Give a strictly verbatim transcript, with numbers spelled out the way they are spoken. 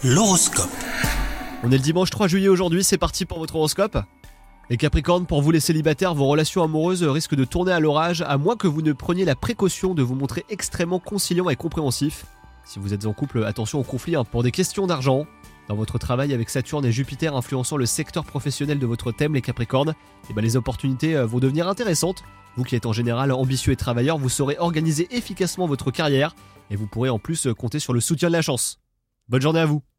L'horoscope. On est le dimanche trois juillet aujourd'hui, c'est parti pour votre horoscope. Les Capricornes, pour vous les célibataires, vos relations amoureuses risquent de tourner à l'orage, à moins que vous ne preniez la précaution de vous montrer extrêmement conciliant et compréhensif. Si vous êtes en couple, attention au conflit hein, pour des questions d'argent. Dans votre travail avec Saturne et Jupiter influençant le secteur professionnel de votre thème, les Capricornes, eh ben les opportunités vont devenir intéressantes. Vous qui êtes en général ambitieux et travailleur, vous saurez organiser efficacement votre carrière et vous pourrez en plus compter sur le soutien de la chance. Bonne journée à vous.